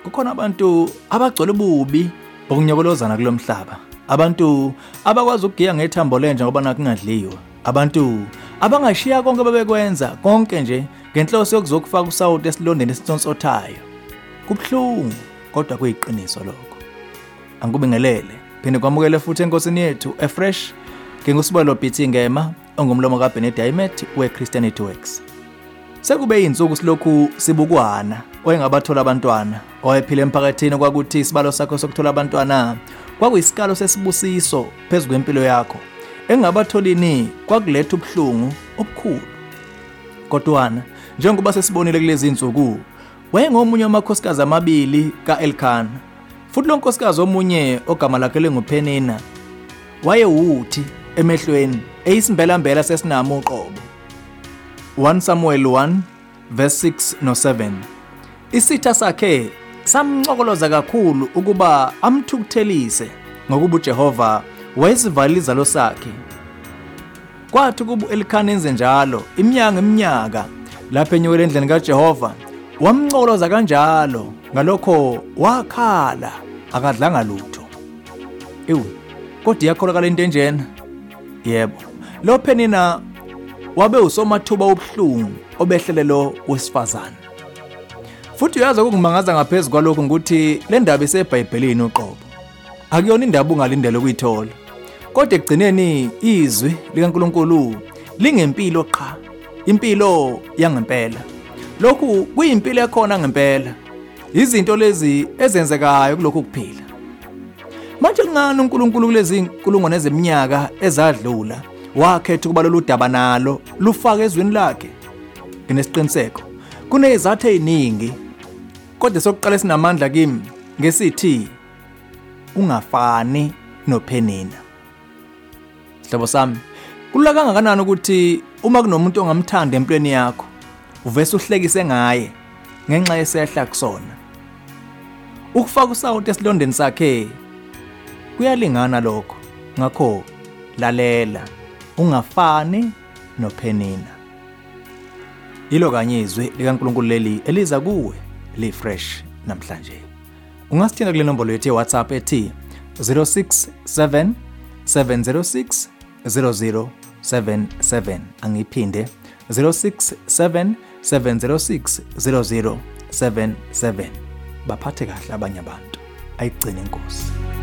kukhona abantu abagcwele ububi bokunyokolozana kulomhlaba, abantu abakwazi ukugiya ngethambo lenja ngoba nakungadliwa, abantu abangashiya konke bebekwenza konke nje ngenhloso yokuzokufaka usawoti esilondeni esitsonsothayo. Kubhlungu kodwa kuyiqiniso lokho. Angikubingelele phinde kwamukele futhi enkosini yethu eFresh ngingusibalo Bithi Ngema ongumlomo kaBenedict weChristianity Works. Sekube insuku silokhu sibukwana oyengabathola abantwana owayephila emphakathini kwakuthi isibalo sakho sokuthola abantwana kwakuyisikalo sesibusiso phezulu kwempilo yakho engabatholini kwakuletha ubuhlungu obukhulu. Kodwana njengoba sesibonile kulezi insuku wayengomunye wamakhosikazi amabili kaElkana, futhi lo nkosikazi omunye ogama lakhe linguPenina wayewuthi emehlweni eyisimvelambela sesinamo uqobo. 1 Samuel 1 verse 6 no 7. Isitha sakhe samncokoloza kakhulu ukuba amthukuthelise ngokuba uJehova wayesivalile izalo sakhe. Kwathi kuba uElkana enze njalo iminyaka lapho enyukela endlini kaJehova wamncokoloza kanjalo, ngalokho wakhala akadlanga lutho. Kodwa iyakholakala into enjena? Yebo, lo Penina wabe usomathuba obuhlungu obehlelelo wesifazane. Futhi uyazi ukungimangaza ngaphezulu kwalokho ukuthi le ndaba iseBhayibhelini uqobo. Akuyona indaba ungalindele ukuyithola. Kodwa ekugcineni izwi likaNkulunkulu lingempilo qha, impilo yangempela. Lokhu kuyimpilo ekhona ngempela. Izinto lezi ezenzekayo kulokhu kuphila. Manje ngani uNkulunkulu kulezi inkulungwane ezeminyaka ezadlula wakhetha ukuba lolu daba nalo lufake ezweni lakhe? Nginesiqiniseko kunezathu eziningi, kodwa sokuqala sinamandla kimi ngesithi ungafani noPenina. Sihlobo sami, kulula kangakanani ukuthi uma kunomuntu ongamthanda empilweni yakho uvese uhlekise ngaye ngenxa yesehla kusona. Ukufaka usawoti esilondeni sakhe kuyalingana lokho. Ngakho lalela, ungafani noPenina. Ilo kanye izwi likaNkulunkulu leli eliza kuwe liFresh namhlanje. Ungasithinta kule nombolo yethu yeWhatsApp ethi 067 706 0077. Angiphinde 067 706 0077. Baphathe kahle abanye abantu. Ayigcine inkosi.